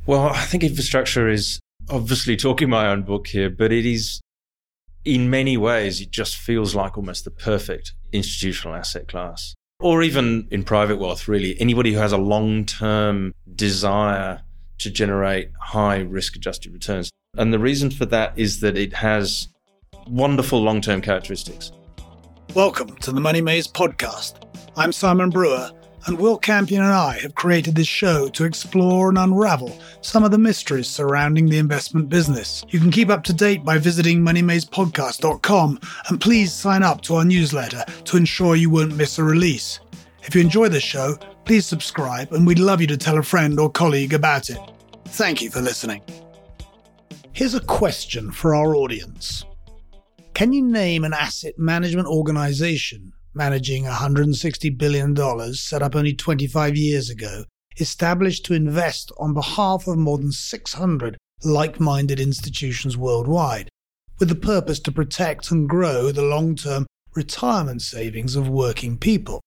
Well, I think infrastructure is obviously talking my own book here, but it is, in many ways, it just feels like almost the perfect institutional asset class. Or even in private wealth, really, anybody who has a long-term desire to generate high risk-adjusted returns. And the reason for that is that it has wonderful long-term characteristics. Welcome to the Money Maze podcast. I'm Simon Brewer, and Will Campion and I have created this show to explore and unravel some of the mysteries surrounding the investment business. You can keep up to date by visiting moneymazepodcast.com, and please sign up to our newsletter to ensure you won't miss a release. If you enjoy the show, please subscribe, and we'd love you to tell a friend or colleague about it. Thank you for listening. Here's a question for our audience. Can you name an asset management organization managing $160 billion set up only 25 years ago, established to invest on behalf of more than 600 like-minded institutions worldwide, with the purpose to protect and grow the long-term retirement savings of working people?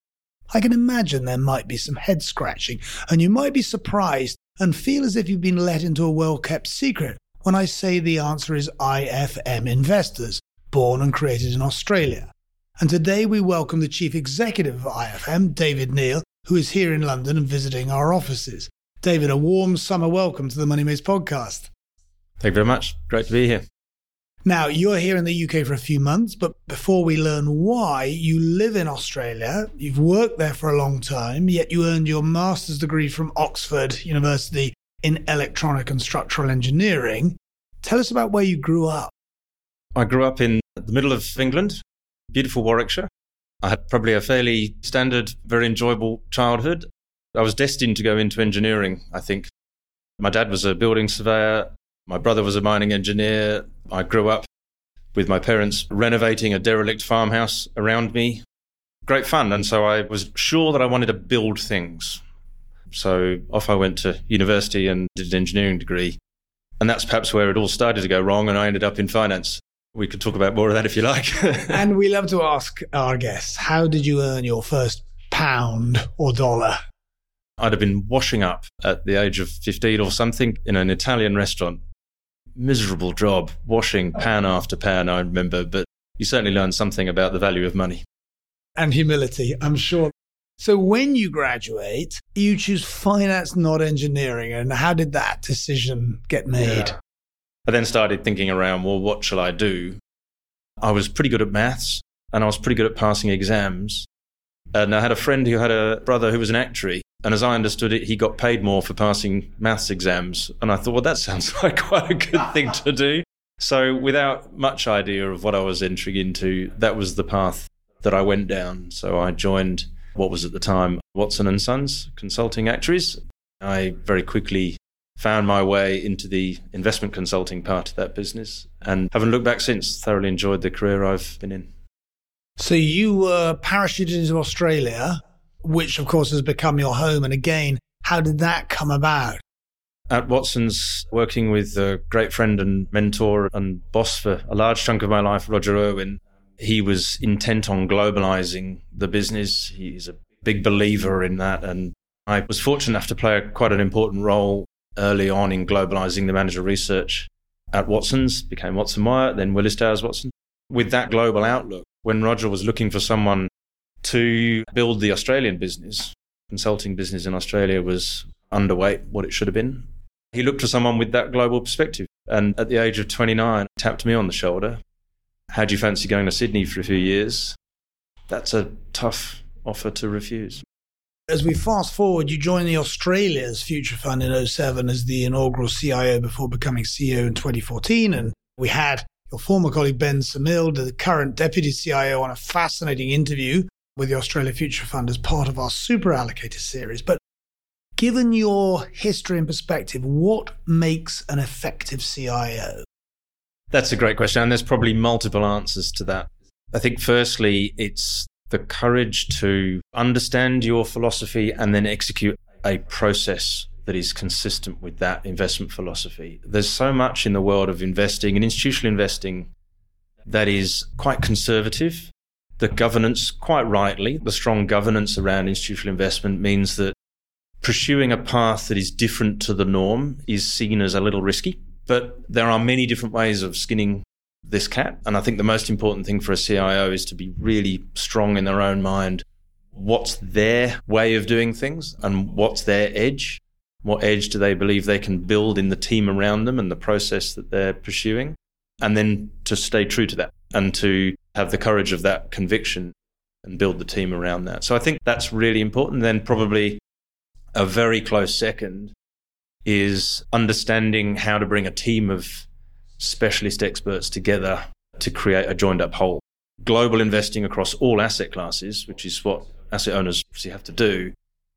I can imagine there might be some head-scratching, and you might be surprised and feel as if you've been let into a well-kept secret when I say the answer is IFM Investors, born and created in Australia. And today we welcome the Chief Executive of IFM, David Neal, who is here in London and visiting our offices. David, a warm summer welcome to the Money Maze podcast. Thank you very much. Great to be here. Now, you're here in the UK for a few months, but before we learn why, you live in Australia, you've worked there for a long time, yet you earned your master's degree from Oxford University in electronic and structural engineering. Tell us about where you grew up. I grew up in the middle of England, beautiful Warwickshire. I had probably a fairly standard, very enjoyable childhood. I was destined to go into engineering, I think. My dad was a building surveyor. My brother was a mining engineer. I grew up with my parents renovating a derelict farmhouse around me. Great fun. And so I was sure that I wanted to build things. So off I went to university and did an engineering degree. And that's perhaps where it all started to go wrong, and I ended up in finance. We could talk about more of that if you like. And we love to ask our guests, how did you earn your first pound or dollar? I'd have been washing up at the age of 15 or something in an Italian restaurant. Miserable job, washing pan after pan, I remember, but you certainly learn something about the value of money. And humility, I'm sure. So when you graduate, you choose finance, not engineering. And how did that decision get made? Yeah. I then started thinking around, well, what shall I do? I was pretty good at maths and I was pretty good at passing exams. And I had a friend who had a brother who was an actuary. And as I understood it, he got paid more for passing maths exams. And I thought, well, that sounds like quite a good thing to do. So without much idea of what I was entering into, that was the path that I went down. So I joined what was at the time Watson & Sons Consulting Actuaries. I very quickly found my way into the investment consulting part of that business and haven't looked back since. Thoroughly enjoyed the career I've been in. So you were parachuted into Australia, which of course has become your home. And again, how did that come about? At Watson's, working with a great friend and mentor and boss for a large chunk of my life, Roger Irwin, he was intent on globalizing the business. He's a big believer in that. And I was fortunate enough to play quite an important role early on in globalizing the manager research at Watson's, became Watson Wyatt, then Willis Towers Watson. With that global outlook, when Roger was looking for someone to build the Australian business, consulting business in Australia was underweight what it should have been. He looked for someone with that global perspective. And at the age of 29, tapped me on the shoulder. How do you fancy going to Sydney for a few years? That's a tough offer to refuse. As we fast forward, you joined the Australia's Future Fund in 2007 as the inaugural CIO before becoming CEO in 2014. And we had your former colleague Ben Samil, the current deputy CIO, on a fascinating interview with the Australia Future Fund as part of our Super Allocator series. But given your history and perspective, what makes an effective CIO? That's a great question. And there's probably multiple answers to that. I think firstly, it's the courage to understand your philosophy and then execute a process that is consistent with that investment philosophy. There's so much in the world of investing and institutional investing that is quite conservative. The governance, quite rightly, the strong governance around institutional investment means that pursuing a path that is different to the norm is seen as a little risky. But there are many different ways of skinning this cat. And I think the most important thing for a CIO is to be really strong in their own mind. What's their way of doing things and what's their edge? What edge do they believe they can build in the team around them and the process that they're pursuing? And then to stay true to that and to have the courage of that conviction and build the team around that. So I think that's really important. Then probably a very close second is understanding how to bring a team of specialist experts together to create a joined up whole. Global investing across all asset classes, which is what asset owners obviously have to do,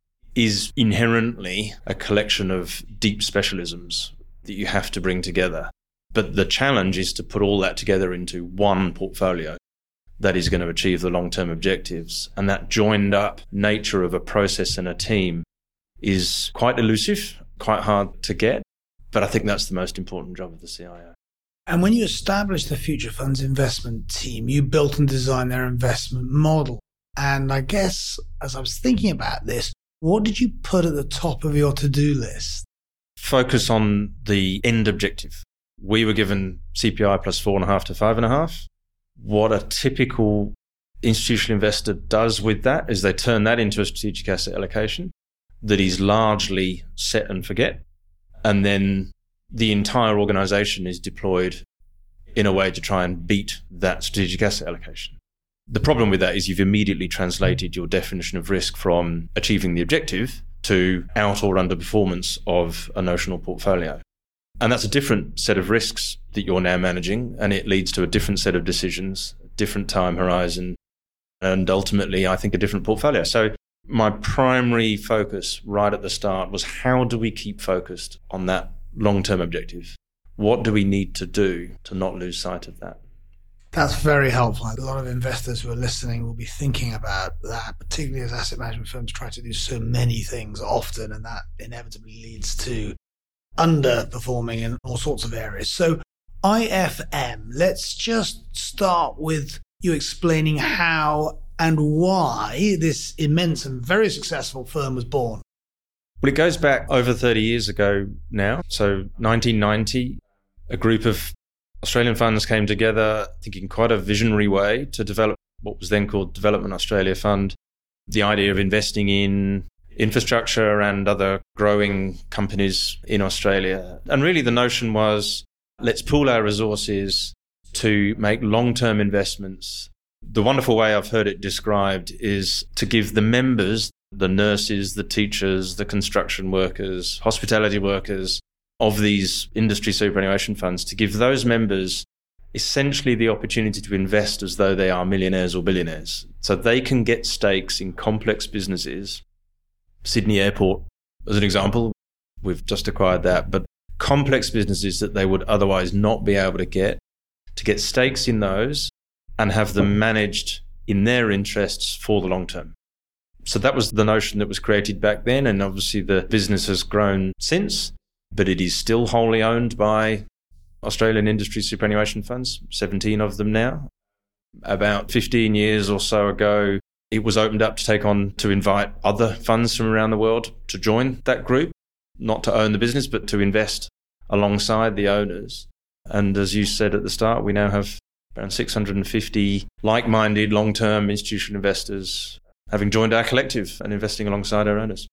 is inherently a collection of deep specialisms that you have to bring together. But the challenge is to put all that together into one portfolio that is going to achieve the long-term objectives. And that joined up nature of a process and a team is quite elusive, quite hard to get. But I think that's the most important job of the CIO. And when you established the Future Fund's investment team, you built and designed their investment model. And I guess as I was thinking about this, what did you put at the top of your to-do list? Focus on the end objective. We were given CPI plus 4.5 to 5.5. What a typical institutional investor does with that is they turn that into a strategic asset allocation that is largely set and forget. And then the entire organization is deployed in a way to try and beat that strategic asset allocation. The problem with that is you've immediately translated your definition of risk from achieving the objective to out or underperformance of a notional portfolio. And that's a different set of risks that you're now managing, and it leads to a different set of decisions, a different time horizon, and ultimately, I think, a different portfolio. So my primary focus right at the start was how do we keep focused on that long-term objective? What do we need to do to not lose sight of that? That's very helpful. A lot of investors who are listening will be thinking about that, particularly as asset management firms try to do so many things often, and that inevitably leads to underperforming in all sorts of areas. So IFM, let's just start with you explaining how and why this immense and very successful firm was born. Well, it goes back over 30 years ago now. So 1990, a group of Australian funds came together, I think in quite a visionary way, to develop what was then called Development Australia Fund. The idea of investing in infrastructure and other growing companies in Australia. And really the notion was, let's pool our resources to make long-term investments. The wonderful way I've heard it described is to give the members, the nurses, the teachers, the construction workers, hospitality workers of these industry superannuation funds, to give those members essentially the opportunity to invest as though they are millionaires or billionaires. So they can get stakes in complex businesses. Sydney Airport, as an example, we've just acquired that, but complex businesses that they would otherwise not be able to get stakes in those and have them managed in their interests for the long term. So that was the notion that was created back then, and obviously the business has grown since, but it is still wholly owned by Australian industry superannuation funds, 17 of them now. About 15 years or so ago, it was opened up to invite other funds from around the world to join that group, not to own the business, but to invest alongside the owners. And as you said at the start, we now have around 650 like-minded long-term institutional investors having joined our collective and investing alongside our owners.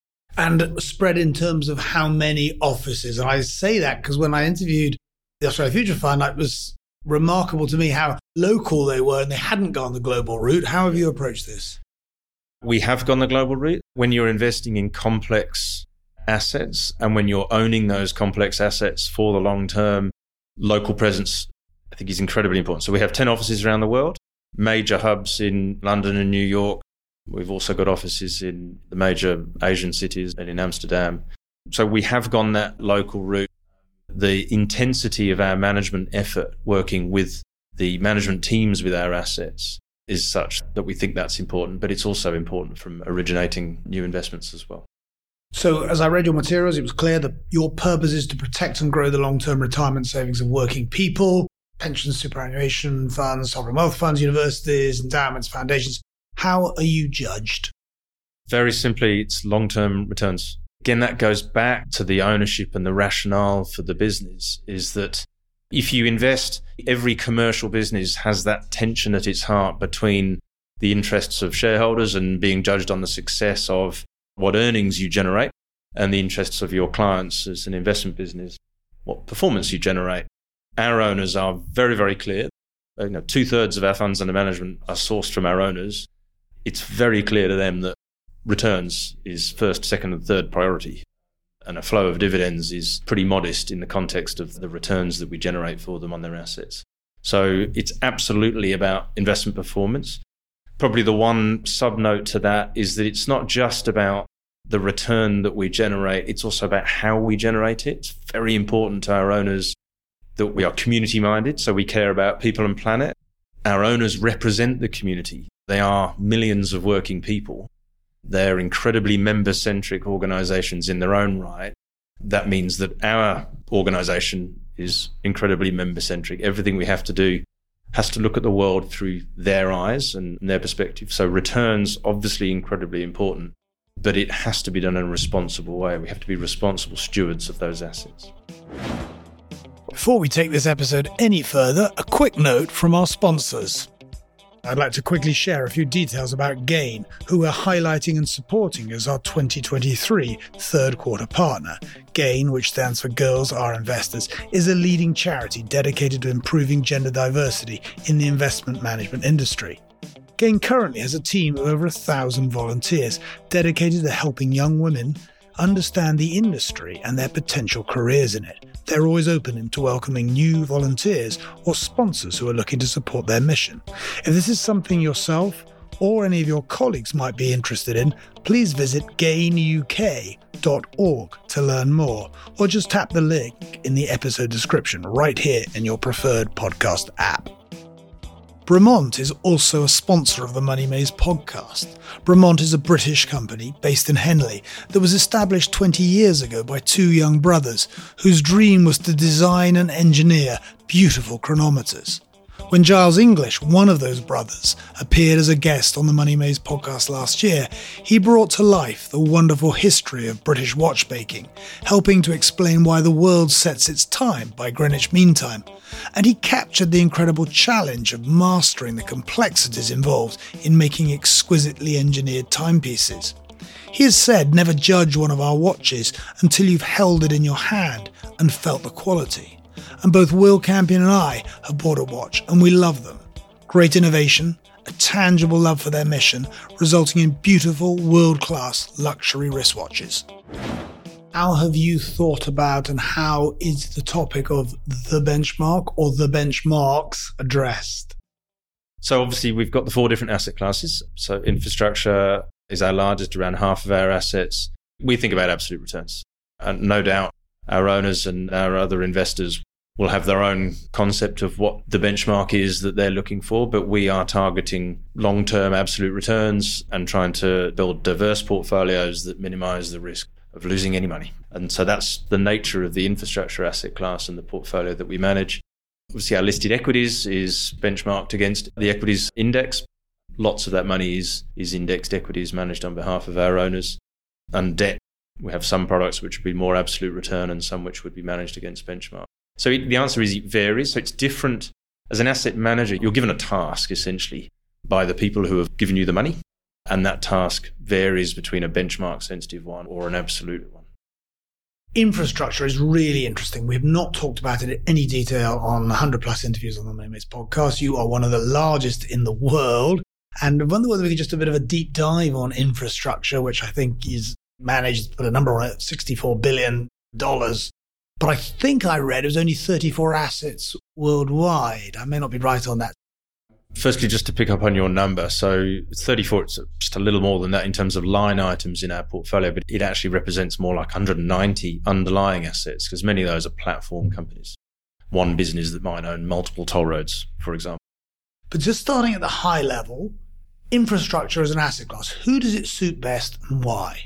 And spread in terms of how many offices. And I say that because when I interviewed the Australia Future Fund, it was remarkable to me how local they were and they hadn't gone the global route. How have you approached this? We have gone the global route. When you're investing in complex assets and when you're owning those complex assets for the long term, local presence, I think, is incredibly important. So we have 10 offices around the world, major hubs in London and New York. We've also got offices in the major Asian cities and in Amsterdam. So we have gone that local route. The intensity of our management effort working with the management teams with our assets is such that we think that's important, but it's also important from originating new investments as well. So as I read your materials, it was clear that your purpose is to protect and grow the long-term retirement savings of working people, pensions, superannuation funds, sovereign wealth funds, universities, endowments, foundations. How are you judged? Very simply, it's long-term returns. Again, that goes back to the ownership and the rationale for the business, is that if you invest, every commercial business has that tension at its heart between the interests of shareholders and being judged on the success of what earnings you generate and the interests of your clients as an investment business, what performance you generate. Our owners are very, very clear. 2/3 of our funds under management are sourced from our owners. It's very clear to them that returns is first, second, and third priority. And a flow of dividends is pretty modest in the context of the returns that we generate for them on their assets. So it's absolutely about investment performance. Probably the one sub-note to that is that it's not just about the return that we generate, it's also about how we generate it. It's very important to our owners that we are community-minded, so we care about people and planet. Our owners represent the community. They are millions of working people. They're incredibly member-centric organizations in their own right. That means that our organization is incredibly member-centric. Everything we have to do has to look at the world through their eyes and their perspective. So returns, obviously incredibly important, but it has to be done in a responsible way. We have to be responsible stewards of those assets. Before we take this episode any further, a quick note from our sponsors. I'd like to quickly share a few details about Gain, who we're highlighting and supporting as our 2023 third quarter partner. Gain, which stands for Girls Are Investors, is a leading charity dedicated to improving gender diversity in the investment management industry. Gain currently has a team of over 1,000 volunteers dedicated to helping young women understand the industry and their potential careers in it. They're always open to welcoming new volunteers or sponsors who are looking to support their mission. If this is something yourself or any of your colleagues might be interested in, please visit gainuk.org to learn more, or just tap the link in the episode description right here in your preferred podcast app. Bremont is also a sponsor of the Money Maze podcast. Bremont is a British company based in Henley that was established 20 years ago by two young brothers whose dream was to design and engineer beautiful chronometers. When Giles English, one of those brothers, appeared as a guest on the Money Maze podcast last year, he brought to life the wonderful history of British watchmaking, helping to explain why the world sets its time by Greenwich Mean Time. And he captured the incredible challenge of mastering the complexities involved in making exquisitely engineered timepieces. He has said, never judge one of our watches until you've held it in your hand and felt the quality. And both Will Campion and I have bought a watch, and we love them. Great innovation, a tangible love for their mission, resulting in beautiful, world-class luxury wristwatches. How have you thought about and how is the topic of the benchmark or the benchmarks addressed? So obviously we've got the 4 different asset classes. So infrastructure is our largest, around half of our assets. We think about absolute returns. And no doubt our owners and our other investors will have their own concept of what the benchmark is that they're looking for, but we are targeting long-term absolute returns and trying to build diverse portfolios that minimize the risk of losing any money. And so that's the nature of the infrastructure asset class and the portfolio that we manage. Obviously, our listed equities is benchmarked against the equities index. Lots of that money is indexed equities managed on behalf of our owners. And debt, we have some products which would be more absolute return and some which would be managed against benchmark. So the answer is it varies. So it's different. As an asset manager, you're given a task, essentially, by the people who have given you the money. And that task varies between a benchmark-sensitive one or an absolute one. Infrastructure is really interesting. We have not talked about it in any detail on 100-plus interviews on the Money Maze podcast. You are one of the largest in the world. And I wonder whether we could just a bit of a deep dive on infrastructure, which I think is managed, put a number on it, $64 billion. But I think I read it was only 34 assets worldwide. I may not be right on that. Firstly, just to pick up on your number, so it's 34, it's just a little more than that in terms of line items in our portfolio, but it actually represents more like 190 underlying assets because many of those are platform companies. One business that might own multiple toll roads, for example. But just starting at the high level, infrastructure as an asset class, who does it suit best and why?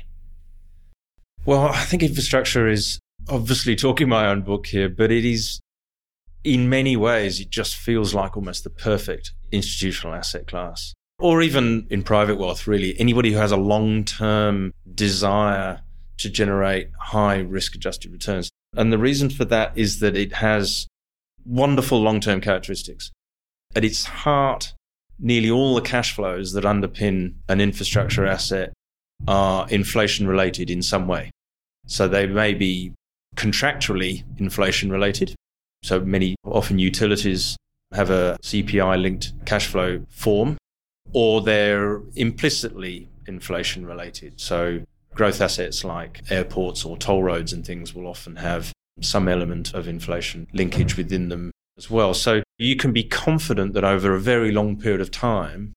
Well, I think infrastructure is obviously talking my own book here, but it is, in many ways, it just feels like almost the perfect institutional asset class. or even in private wealth, really, anybody who has a long-term desire to generate high risk-adjusted returns. And the reason for that is that it has wonderful long-term characteristics. At its heart, nearly all the cash flows that underpin an infrastructure asset are inflation-related in some way. So they may be contractually inflation-related. So often utilities have a CPI-linked cash flow form, or they're implicitly inflation-related. So growth assets like airports or toll roads and things will often have some element of inflation linkage within them as well. So you can be confident that over a very long period of time,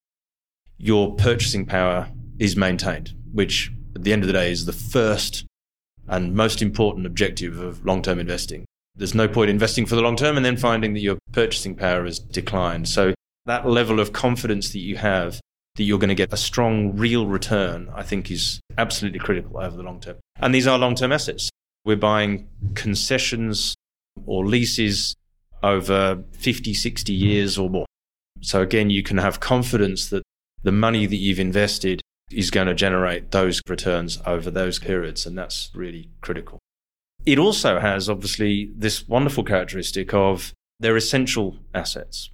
your purchasing power is maintained, which at the end of the day is the first and most important objective of long-term investing. There's no point investing for the long term and then finding that your purchasing power has declined. So that level of confidence that you have that you're going to get a strong real return, I think is absolutely critical over the long term. And these are long-term assets. We're buying concessions or leases over 50, 60 years or more. So again, you can have confidence that the money that you've invested is going to generate those returns over those periods, and that's really critical. It also has, obviously, this wonderful characteristic of they're essential assets.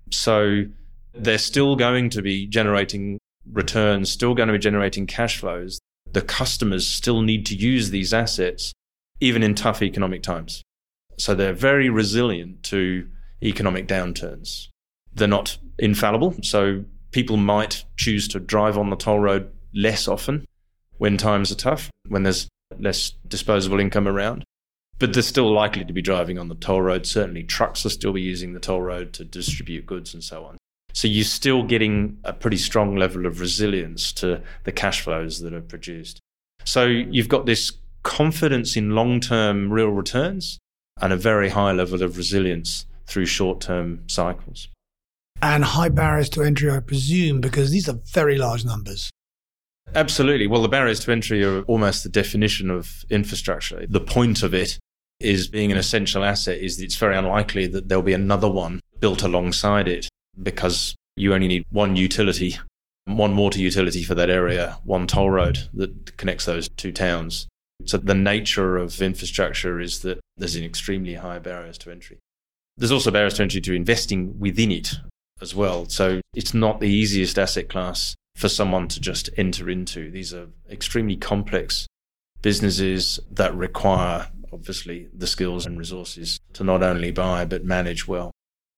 So they're still going to be generating returns, still going to be generating cash flows. The customers still need to use these assets, even in tough economic times. So they're very resilient to economic downturns. They're not infallible. So people might choose to drive on the toll road less often when times are tough, when there's less disposable income around. But they're still likely to be driving on the toll road. Certainly trucks will still be using the toll road to distribute goods and so on. So you're still getting a pretty strong level of resilience to the cash flows that are produced. So you've got this confidence in long-term real returns and a very high level of resilience through short-term cycles. And high barriers to entry, I presume, because these are very large numbers. Absolutely. Well, the barriers to entry are almost the definition of infrastructure. The point of it is being an essential asset is that it's very unlikely that there'll be another one built alongside it because you only need one utility, one water utility for that area, one toll road that connects those two towns. So the nature of infrastructure is that there's an extremely high barriers to entry. There's also barriers to entry to investing within it as well. So it's not the easiest asset class for someone to just enter into. These are extremely complex businesses that require, obviously, the skills and resources to not only buy but manage well.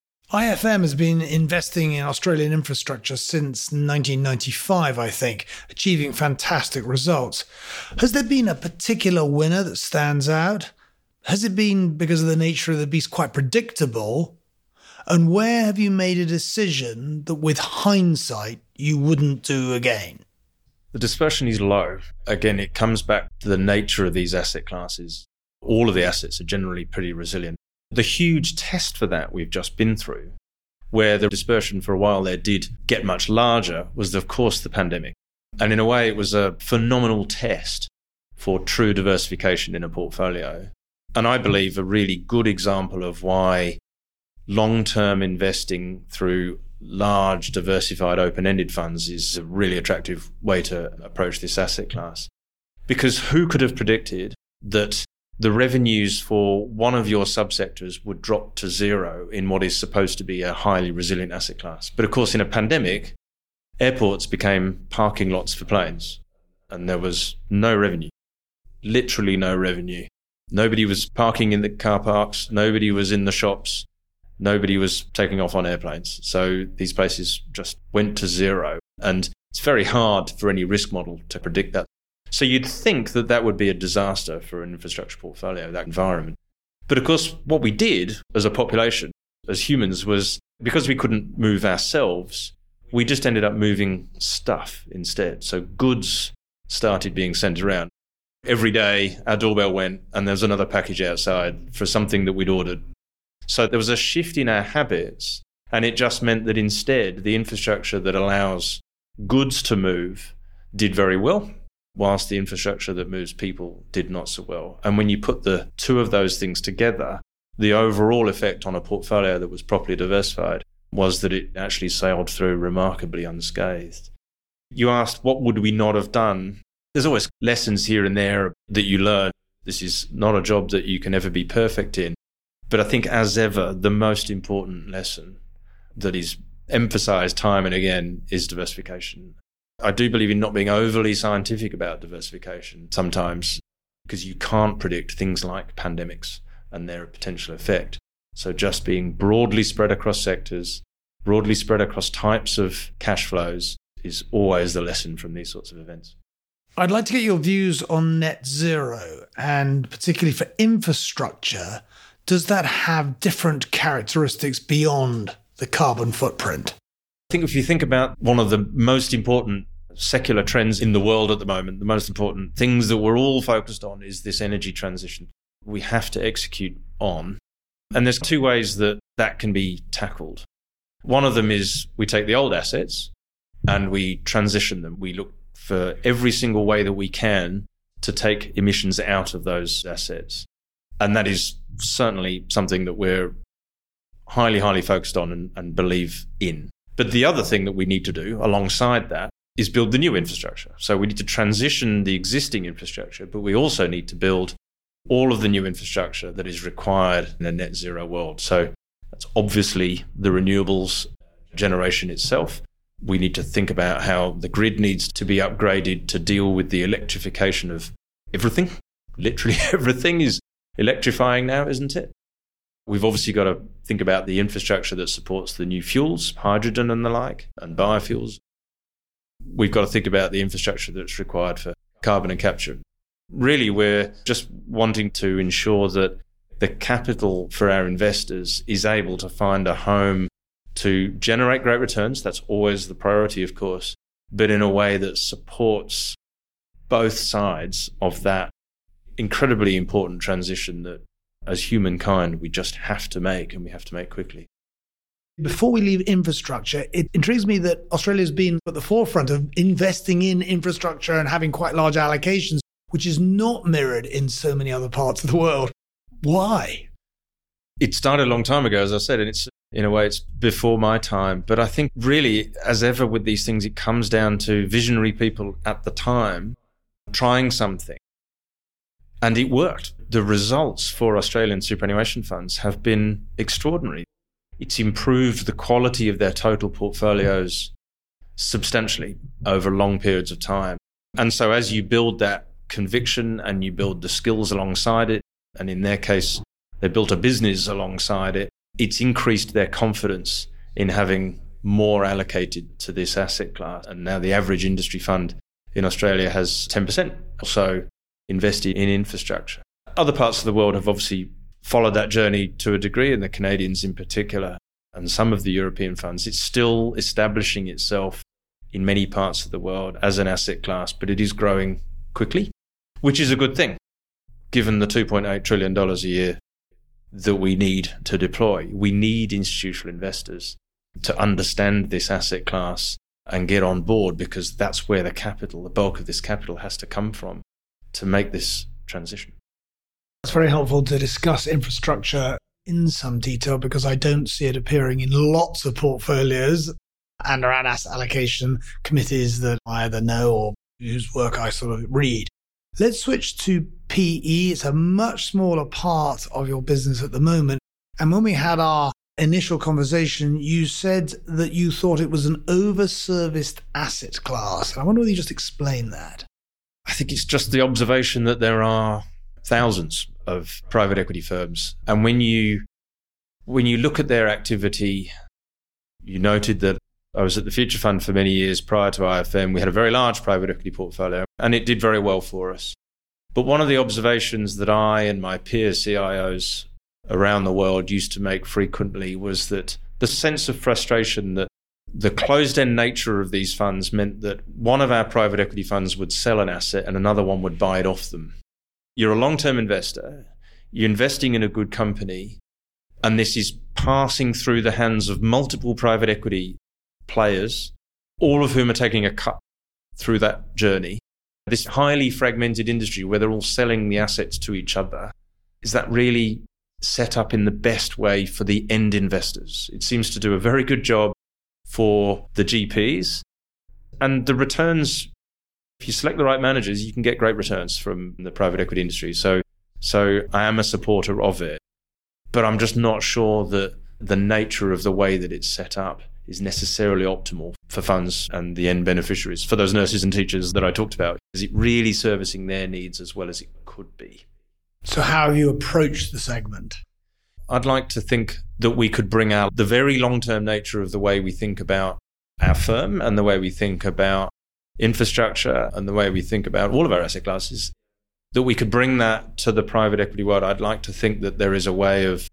IFM has been investing in Australian infrastructure since 1995, I think, achieving fantastic results. Has there been a particular winner that stands out? Has it been because of the nature of the beast quite predictable? And where have you made a decision that with hindsight you wouldn't do again? The dispersion is low. Again, it comes back to the nature of these asset classes. All of the assets are generally pretty resilient. The huge test for that we've just been through, where the dispersion for a while there did get much larger, was, of course, the pandemic. And in a way, it was a phenomenal test for true diversification in a portfolio. And I believe a really good example of why long-term investing through large, diversified, open-ended funds is a really attractive way to approach this asset class. Because who could have predicted that the revenues for one of your subsectors would drop to zero in what is supposed to be a highly resilient asset class? But of course, in a pandemic, airports became parking lots for planes, and there was no revenue, literally no revenue. Nobody was parking in the car parks, nobody was in the shops, nobody was taking off on airplanes. So these places just went to zero. And it's very hard for any risk model to predict that. So you'd think that that would be a disaster for an infrastructure portfolio, that environment. But of course, what we did as a population, as humans, was because we couldn't move ourselves, we just ended up moving stuff instead. So goods started being sent around. Every day, our doorbell went and there was another package outside for something that we'd ordered. So there was a shift in our habits, and it just meant that instead, the infrastructure that allows goods to move did very well, whilst the infrastructure that moves people did not so well. And when you put the two of those things together, the overall effect on a portfolio that was properly diversified was that it actually sailed through remarkably unscathed. You asked, what would we not have done? There's always lessons here and there that you learn. This is not a job that you can ever be perfect in. But I think, as ever, the most important lesson that is emphasized time and again is diversification. I do believe in not being overly scientific about diversification sometimes, because you can't predict things like pandemics and their potential effect. So just being broadly spread across sectors, broadly spread across types of cash flows is always the lesson from these sorts of events. I'd like to get your views on net zero, and particularly for infrastructure. Does that have different characteristics beyond the carbon footprint? I think if you think about one of the most important secular trends in the world at the moment, the most important things that we're all focused on is this energy transition we have to execute on. And there's two ways that that can be tackled. One of them is we take the old assets and we transition them. We look for every single way that we can to take emissions out of those assets. And that is certainly something that we're highly, highly focused on and believe in. But the other thing that we need to do alongside that is build the new infrastructure. So we need to transition the existing infrastructure, but we also need to build all of the new infrastructure that is required in a net zero world. So that's obviously the renewables generation itself. We need to think about how the grid needs to be upgraded to deal with the electrification of everything. Literally everything is electrifying now, isn't it? We've obviously got to think about the infrastructure that supports the new fuels, hydrogen and the like, and biofuels. We've got to think about the infrastructure that's required for carbon and capture. Really, we're just wanting to ensure that the capital for our investors is able to find a home to generate great returns. That's always the priority, of course, but in a way that supports both sides of that incredibly important transition that, as humankind, we just have to make, and we have to make quickly. Before we leave infrastructure, it intrigues me that Australia's been at the forefront of investing in infrastructure and having quite large allocations, which is not mirrored in so many other parts of the world. Why? It started a long time ago, as I said, and it's in a way it's before my time. But I think really, as ever with these things, it comes down to visionary people at the time trying something. And it worked. The results for Australian superannuation funds have been extraordinary. It's improved the quality of their total portfolios substantially over long periods of time. And so as you build that conviction and you build the skills alongside it, and in their case, they built a business alongside it, it's increased their confidence in having more allocated to this asset class. And now the average industry fund in Australia has 10% or so invested in infrastructure. Other parts of the world have obviously followed that journey to a degree, and the Canadians in particular, and some of the European funds. It's still establishing itself in many parts of the world as an asset class, but it is growing quickly, which is a good thing, given the $2.8 trillion a year that we need to deploy. We need institutional investors to understand this asset class and get on board, because that's where the capital, the bulk of this capital, has to come from to make this transition. It's very helpful to discuss infrastructure in some detail, because I don't see it appearing in lots of portfolios and around asset allocation committees that I either know or whose work I sort of read. Let's switch to PE. It's a much smaller part of your business at the moment. And when we had our initial conversation, you said that you thought it was an overserviced asset class. And I wonder whether you just explain that. I think it's just the observation that there are thousands of private equity firms. And when you look at their activity, you noted that I was at the Future Fund for many years prior to IFM. We had a very large private equity portfolio, and it did very well for us. But one of the observations that I and my peer CIOs around the world used to make frequently was that the sense of frustration that the closed-end nature of these funds meant that one of our private equity funds would sell an asset and another one would buy it off them. You're a long-term investor, you're investing in a good company, and this is passing through the hands of multiple private equity players, all of whom are taking a cut through that journey. This highly fragmented industry where they're all selling the assets to each other, is that really set up in the best way for the end investors. It seems to do a very good job for the GPs. And the returns, if you select the right managers, you can get great returns from the private equity industry. So I am a supporter of it. But I'm just not sure that the nature of the way that it's set up is necessarily optimal for funds and the end beneficiaries, for those nurses and teachers that I talked about. Is it really servicing their needs as well as it could be? So how have you approached the segment? I'd like to think that we could bring out the very long-term nature of the way we think about our firm and the way we think about infrastructure and the way we think about all of our asset classes, that we could bring that to the private equity world. I'd like to think that there is a way of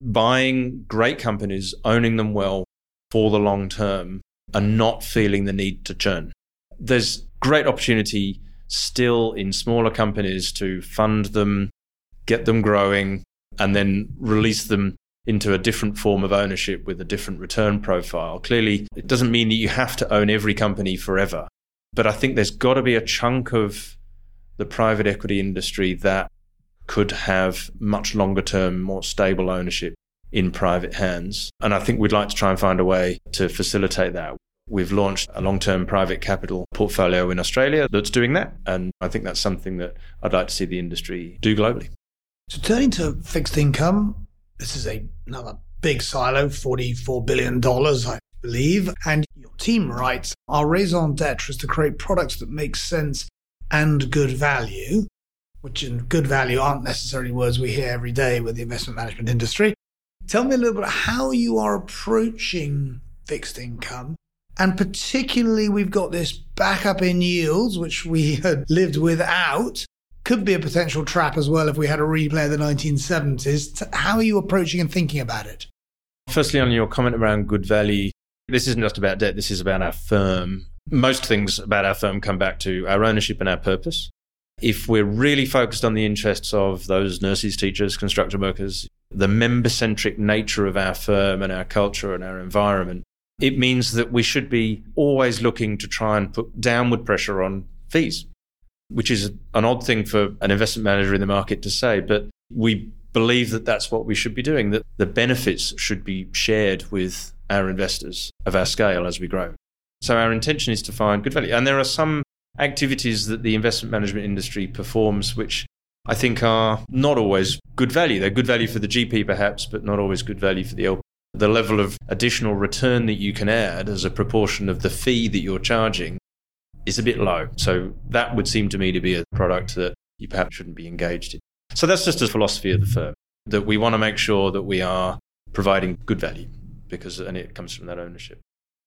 buying great companies, owning them well for the long term and not feeling the need to churn. There's great opportunity still in smaller companies to fund them, get them growing, and then release them into a different form of ownership with a different return profile. Clearly, it doesn't mean that you have to own every company forever. But I think there's got to be a chunk of the private equity industry that could have much longer term, more stable ownership in private hands. And I think we'd like to try and find a way to facilitate that. We've launched a long-term private capital portfolio in Australia that's doing that. And I think that's something that I'd like to see the industry do globally. So turning to fixed income, this is another big silo, $44 billion, I believe. And your team writes, our raison d'etre is to create products that make sense and good value, which in good value aren't necessarily words we hear every day with the investment management industry. Tell me a little bit how you are approaching fixed income. And particularly, we've got this backup in yields, which we had lived without. Could be a potential trap as well if we had a replay of the 1970s. How are you approaching and thinking about it? Firstly, on your comment around good value, this isn't just about debt, this is about our firm. Most things about our firm come back to our ownership and our purpose. If we're really focused on the interests of those nurses, teachers, construction workers, the member-centric nature of our firm and our culture and our environment, it means that we should be always looking to try and put downward pressure on fees, which is an odd thing for an investment manager in the market to say, but we believe that that's what we should be doing, that the benefits should be shared with our investors of our scale as we grow. So our intention is to find good value. And there are some activities that the investment management industry performs which I think are not always good value. They're good value for the GP perhaps, but not always good value for the LP. The level of additional return that you can add as a proportion of the fee that you're charging is a bit low. So that would seem to me to be a product that you perhaps shouldn't be engaged in. So that's just a philosophy of the firm, that we want to make sure that we are providing good value and it comes from that ownership.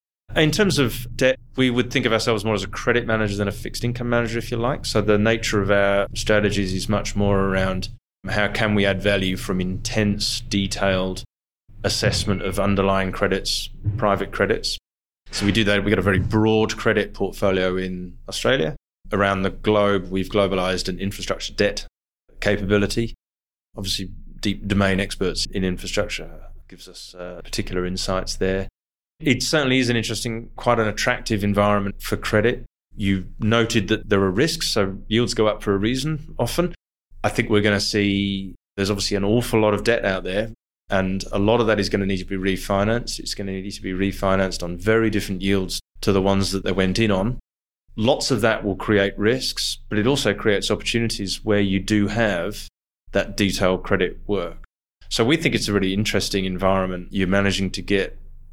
In terms of debt, we would think of ourselves more as a credit manager than a fixed income manager, if you like. So the nature of our strategies is much more around how can we add value from intense, detailed assessment of underlying credits, private credits. So we do that. We've got a very broad credit portfolio in Australia. Around the globe, we've globalized an infrastructure debt capability. Obviously, deep domain experts in infrastructure gives us particular insights there. It certainly is quite an attractive environment for credit. You noted that there are risks, so yields go up for a reason often. I think we're going to see there's obviously an awful lot of debt out there, and a lot of that is going to need to be refinanced. It's going to need to be refinanced on very different yields to the ones that they went in on. Lots of that will create risks, but it also creates opportunities where you do have that detailed credit work. So we think it's a really interesting environment. You're managing to get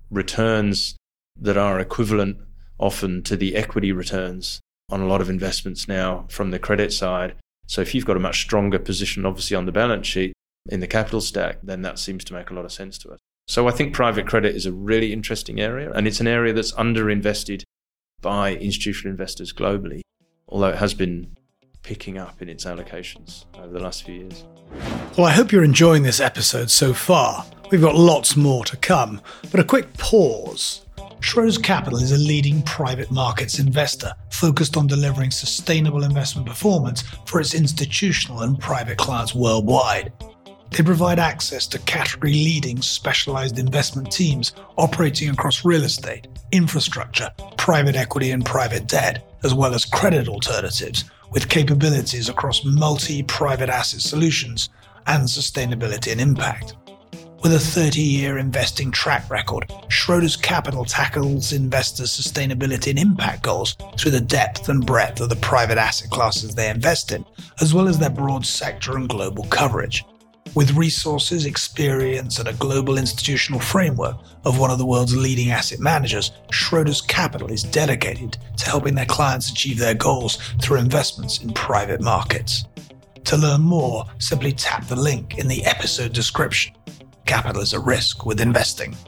returns that are equivalent often to the equity returns on a lot of investments now from the credit side. So if you've got a much stronger position, obviously on the balance sheet in the capital stack, then that seems to make a lot of sense to us. So I think private credit is a really interesting area, and it's an area that's underinvested by institutional investors globally, although it has been picking up in its allocations over the last few years. Well, I hope you're enjoying this episode so far. We've got lots more to come, but a quick pause. Schroders Capital is a leading private markets investor focused on delivering sustainable investment performance for its institutional and private clients worldwide. They provide access to category-leading specialized investment teams operating across real estate, infrastructure, private equity and private debt, as well as credit alternatives, with capabilities across multi-private asset solutions and sustainability and impact. With a 30-year investing track record, Schroders Capital tackles investors' sustainability and impact goals through the depth and breadth of the private asset classes they invest in, as well as their broad sector and global coverage. With resources, experience, and a global institutional framework of one of the world's leading asset managers, Schroders Capital is dedicated to helping their clients achieve their goals through investments in private markets. To learn more, simply tap the link in the episode description. Capital is a risk with investing.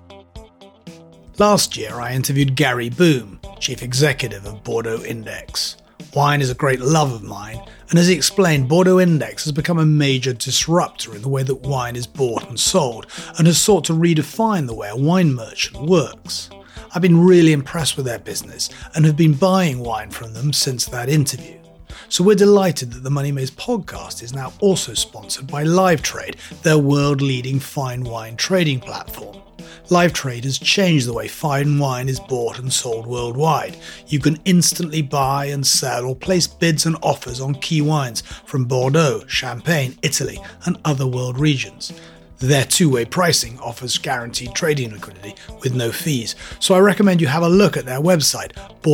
Last year, I interviewed Gary Boom, Chief Executive of Bordeaux Index. Wine is a great love of mine, and as he explained, Bordeaux Index has become a major disruptor in the way that wine is bought and sold, and has sought to redefine the way a wine merchant works. I've been really impressed with their business, and have been buying wine from them since that interview. So we're delighted that the Money Maze podcast is now also sponsored by LiveTrade, their world-leading fine wine trading platform. LiveTrade has changed the way fine wine is bought and sold worldwide. You can instantly buy and sell or place bids and offers on key wines from Bordeaux, Champagne, Italy, and other world regions. Their two-way pricing offers guaranteed trading liquidity with no fees. So I recommend you have a look at their website,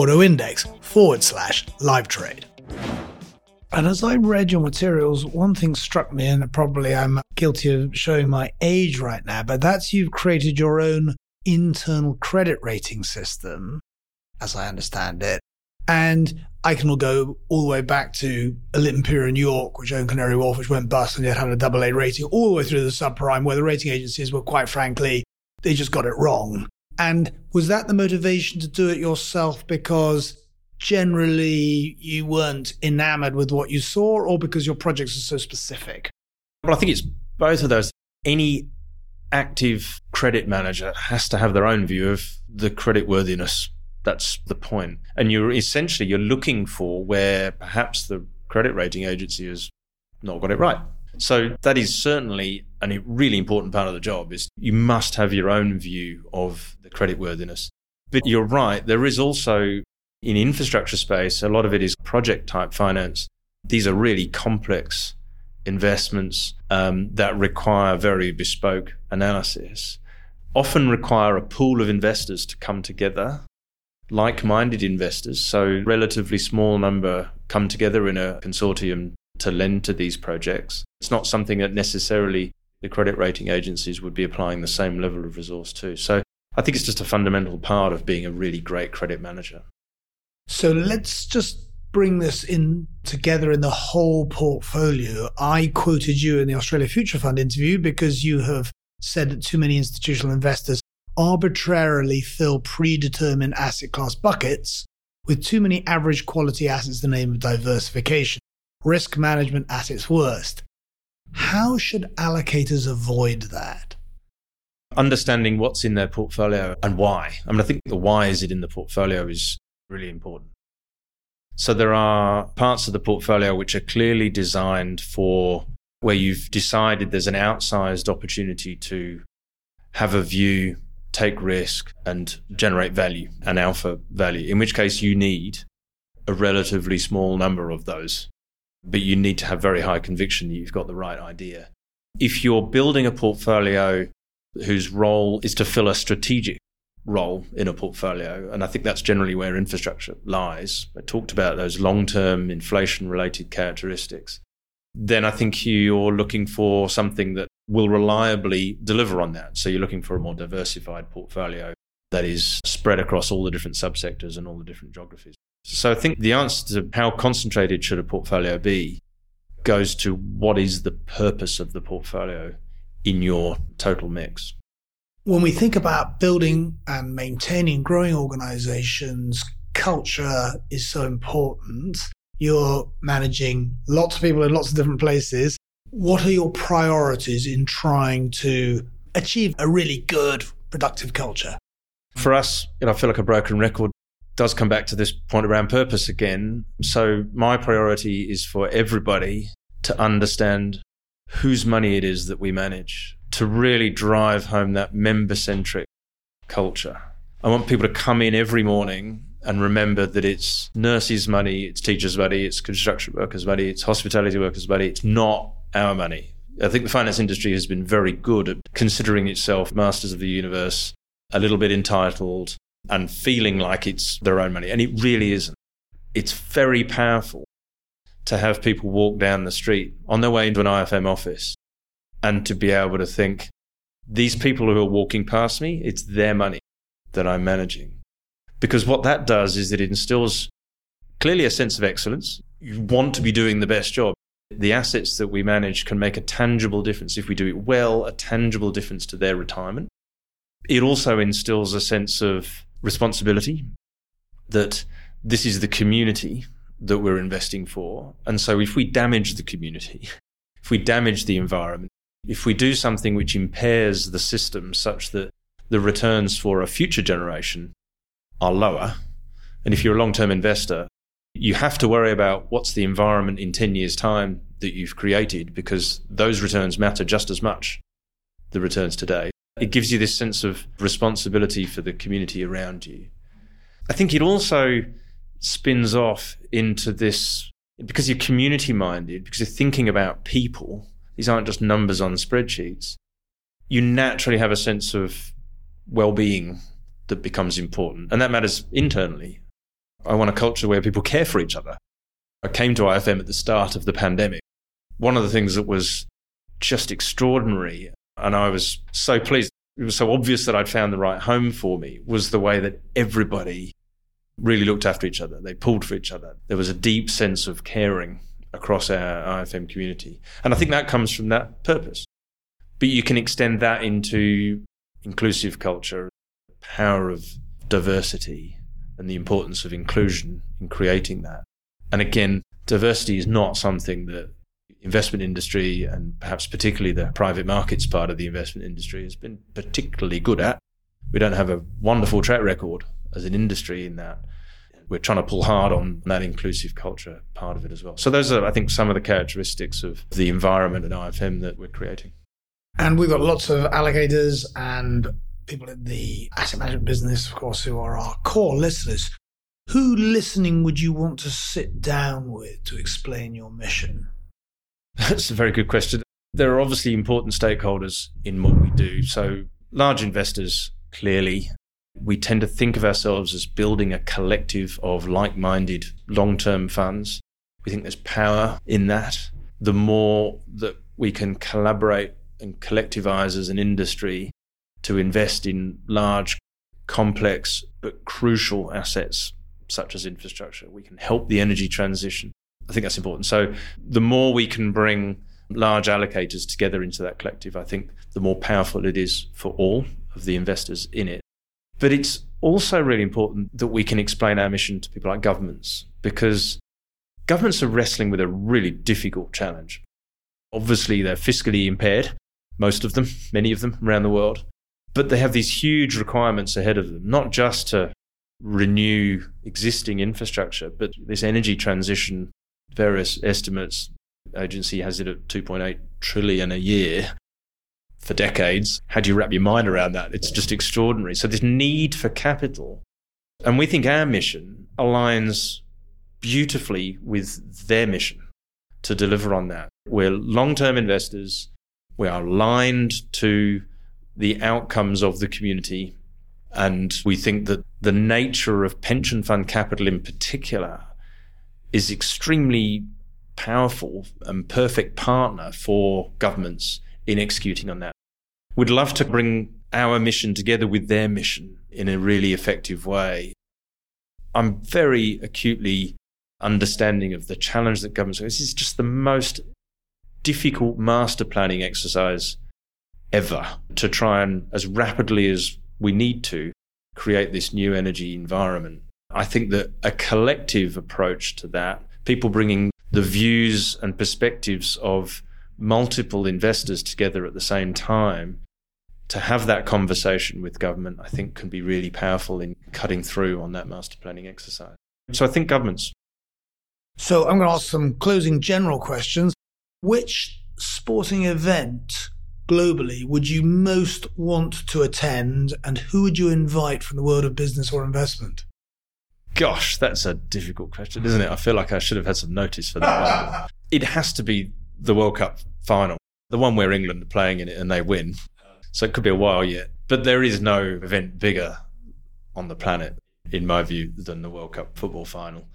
BordeauxIndex/LiveTrade. And as I read your materials, one thing struck me, and probably I'm guilty of showing my age right now, but that's you've created your own internal credit rating system, as I understand it. And I can go all the way back to Olympia in New York, which owned Canary Wharf, which went bust and yet had a AA rating, all the way through the subprime, where the rating agencies were, quite frankly, they just got it wrong. And was that the motivation to do it yourself because generally you weren't enamored with what you saw, or because your projects are so specific? Well, I think it's both of those. Any active credit manager has to have their own view of the creditworthiness. That's the point. And you're looking for where perhaps the credit rating agency has not got it right. So that is certainly a really important part of the job, is you must have your own view of the creditworthiness. But you're right, there is also, in infrastructure space, a lot of it is project type finance. These are really complex investments that require very bespoke analysis, often require a pool of investors to come together, like-minded investors. So relatively small number come together in a consortium to lend to these projects. It's not something that necessarily the credit rating agencies would be applying the same level of resource to. So I think it's just a fundamental part of being a really great credit manager. So let's just bring this in together in the whole portfolio. I quoted you in the Australia Future Fund interview because you have said that too many institutional investors arbitrarily fill predetermined asset class buckets with too many average quality assets in the name of diversification. Risk management at its worst. How should allocators avoid that? Understanding what's in their portfolio and why. I think the why is it in the portfolio is really important. So there are parts of the portfolio which are clearly designed for where you've decided there's an outsized opportunity to have a view, take risk, and generate value, an alpha value, in which case you need a relatively small number of those, but you need to have very high conviction that you've got the right idea. If you're building a portfolio whose role is to fill a strategic role in a portfolio, and I think that's generally where infrastructure lies. I talked about those long-term inflation-related characteristics. Then I think you're looking for something that will reliably deliver on that. So you're looking for a more diversified portfolio that is spread across all the different subsectors and all the different geographies. So I think the answer to how concentrated should a portfolio be goes to what is the purpose of the portfolio in your total mix. When we think about building and maintaining growing organizations, culture is so important. You're managing lots of people in lots of different places. What are your priorities in trying to achieve a really good, productive culture? For us, I feel like a broken record does come back to this point around purpose again. So my priority is for everybody to understand whose money it is that we manage, to really drive home that member-centric culture. I want people to come in every morning and remember that it's nurses' money, it's teachers' money, it's construction workers' money, it's hospitality workers' money. It's not our money. I think the finance industry has been very good at considering itself masters of the universe, a little bit entitled, and feeling like it's their own money. And it really isn't. It's very powerful to have people walk down the street on their way into an IFM office and to be able to think, these people who are walking past me, it's their money that I'm managing. Because what that does is that it instills clearly a sense of excellence. You want to be doing the best job. The assets that we manage can make a tangible difference. If we do it well, a tangible difference to their retirement. It also instills a sense of responsibility that this is the community that we're investing for. And so if we damage the community, if we damage the environment, if we do something which impairs the system such that the returns for a future generation are lower, and if you're a long-term investor, you have to worry about what's the environment in 10 years' time that you've created, because those returns matter just as much, the returns today. It gives you this sense of responsibility for the community around you. I think it also spins off into this, because you're community-minded, because you're thinking about people, these aren't just numbers on spreadsheets, you naturally have a sense of well-being that becomes important. And that matters internally. I want a culture where people care for each other. I came to IFM at the start of the pandemic. One of the things that was just extraordinary, and I was so pleased, it was so obvious that I'd found the right home for me, was the way that everybody really looked after each other. They pulled for each other. There was a deep sense of caring across our IFM community. And I think that comes from that purpose. But you can extend that into inclusive culture, the power of diversity, and the importance of inclusion in creating that. And again, diversity is not something that investment industry, and perhaps particularly the private markets part of the investment industry, has been particularly good at. We don't have a wonderful track record as an industry in that. We're trying to pull hard on that inclusive culture part of it as well. So those are, I think, some of the characteristics of the environment at IFM that we're creating. And we've got lots of allocators and people in the asset management business, of course, who are our core listeners. Who listening would you want to sit down with to explain your mission? That's a very good question. There are obviously important stakeholders in what we do. So large investors, clearly, we tend to think of ourselves as building a collective of like-minded long-term funds. We think there's power in that. The more that we can collaborate and collectivize as an industry to invest in large, complex, but crucial assets such as infrastructure, we can help the energy transition. I think that's important. So the more we can bring large allocators together into that collective, I think the more powerful it is for all of the investors in it. But it's also really important that we can explain our mission to people like governments, because governments are wrestling with a really difficult challenge. Obviously, they're fiscally impaired, most of them, many of them around the world, but they have these huge requirements ahead of them, not just to renew existing infrastructure, but this energy transition, various estimates, the agency has it at 2.8 trillion a year for decades. How do you wrap your mind around that? It's just extraordinary. So this need for capital, and we think our mission aligns beautifully with their mission to deliver on that. We're long-term investors. We are aligned to the outcomes of the community. And we think that the nature of pension fund capital in particular is extremely powerful and perfect partner for governments in executing on that. We'd love to bring our mission together with their mission in a really effective way. I'm very acutely understanding of the challenge that governments face. This is just the most difficult master planning exercise ever, to try and, as rapidly as we need to, create this new energy environment. I think that a collective approach to that, people bringing the views and perspectives of multiple investors together at the same time to have that conversation with government, I think can be really powerful in cutting through on that master planning exercise. So I think governments. So I'm going to ask some closing general questions. Which sporting event globally would you most want to attend, and who would you invite from the world of business or investment? Gosh, that's a difficult question, isn't it? I feel like I should have had some notice for that one. It has to be the World Cup final. The one where England are playing in it and they win. So it could be a while yet. But there is no event bigger on the planet, in my view, than the World Cup football final.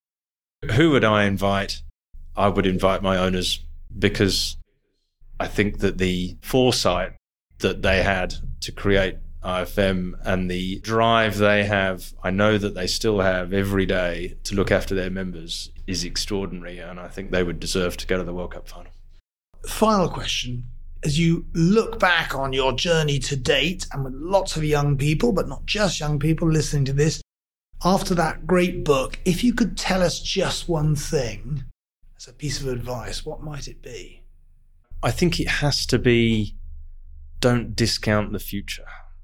Who would I invite? I would invite my owners, because I think that the foresight that they had to create IFM and the drive they have, I know that they still have every day to look after their members, is extraordinary. And I think they would deserve to go to the World Cup final. Final question. As you look back on your journey to date, and with lots of young people, but not just young people listening to this, after that great book, if you could tell us just one thing as a piece of advice, what might it be? I think it has to be, don't discount the future.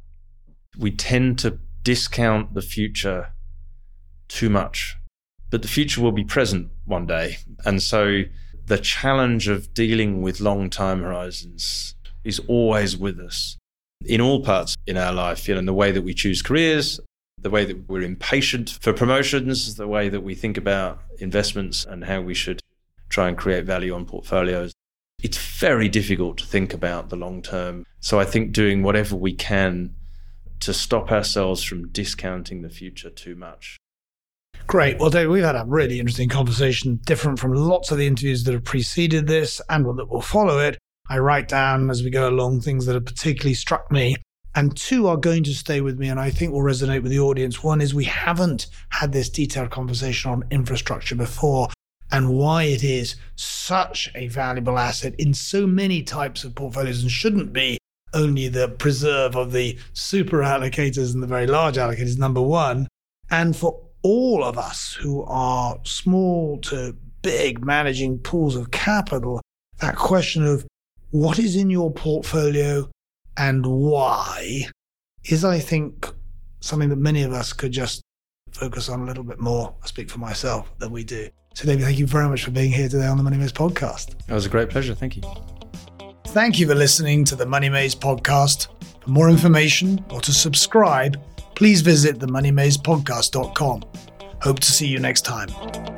We tend to discount the future too much, but the future will be present one day. And so the challenge of dealing with long time horizons is always with us in all parts in our life, in the way that we choose careers, the way that we're impatient for promotions, the way that we think about investments and how we should try and create value on portfolios. It's very difficult to think about the long term. So I think doing whatever we can to stop ourselves from discounting the future too much. Great. Well, David, we've had a really interesting conversation, different from lots of the interviews that have preceded this and that will follow it. I write down as we go along things that have particularly struck me, and two are going to stay with me and I think will resonate with the audience. One is we haven't had this detailed conversation on infrastructure before and why it is such a valuable asset in so many types of portfolios and shouldn't be only the preserve of the super allocators and the very large allocators, number one. And for all of us who are small to big, managing pools of capital, that question of what is in your portfolio and why is, I think, something that many of us could just focus on a little bit more, I speak for myself, than we do. So David, thank you very much for being here today on the Money Maze podcast. It was a great pleasure. Thank you. Thank you for listening to the Money Maze podcast. For more information or to subscribe, please visit themoneymazepodcast.com. Hope to see you next time.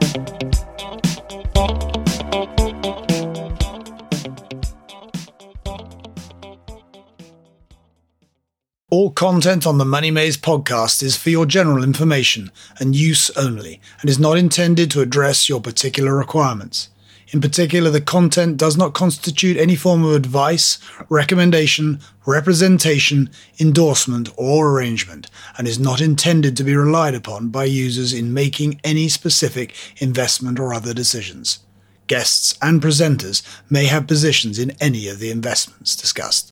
All content on the Money Maze podcast is for your general information and use only, and is not intended to address your particular requirements. In particular, the content does not constitute any form of advice, recommendation, representation, endorsement, or arrangement, and is not intended to be relied upon by users in making any specific investment or other decisions. Guests and presenters may have positions in any of the investments discussed.